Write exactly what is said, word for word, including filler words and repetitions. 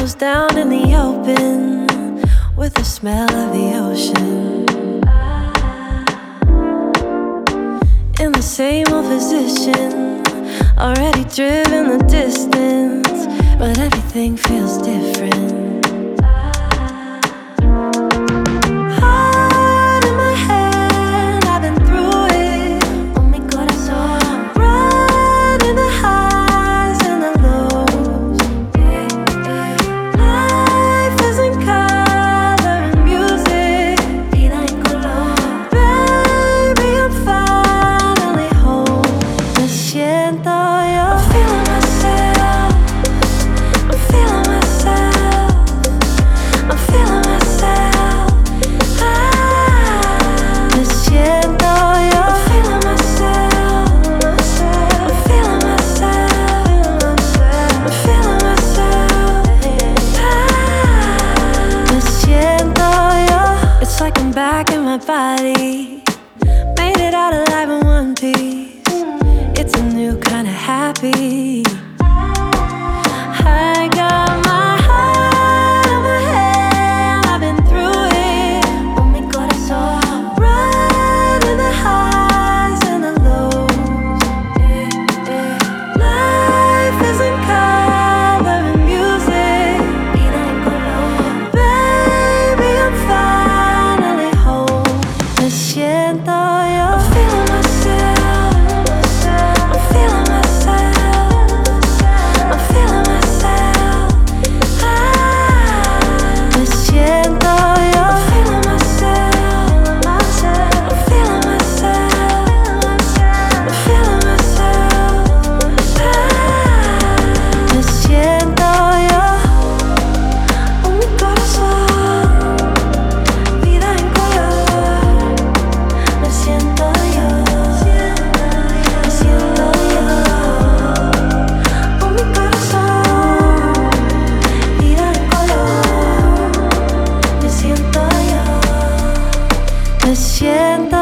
was down in the open with the smell of the ocean, in the same old position, already driven the distance, but everything feels different. Heart in my hand, I've been through it. Oh, mi corazón. Running the highs and the lows. Life is in color and music. Vida en color. Baby, I'm finally home. Me siento yo. I'm feeling myself. I'm feeling myself. I'm feeling myself. Ah, me siento yo. I'm feeling myself. I'm feeling myself. I'm feeling myself. Ah, me siento yo. It's like I'm back in my body. Made it out alive in one piece. It's a new kind of happy. I got my heart in my hand, I've been through it. Oh, mi corazón. Riding the highs and the lows. Life is in color and music. Vida en color. Baby, I'm finally home. Me siento yo. I'm feeling myself. I'm feeling myself. I'm feeling myself. Ah, me siento yo. I'm feeling myself. I'm feeling myself. I'm feeling myself. Ah, me siento yo. Oh, mi corazón. Vida en color. Me siento yo. Me siento yo. Oh, mi corazón. Vida en color. Me siento yo. Me siento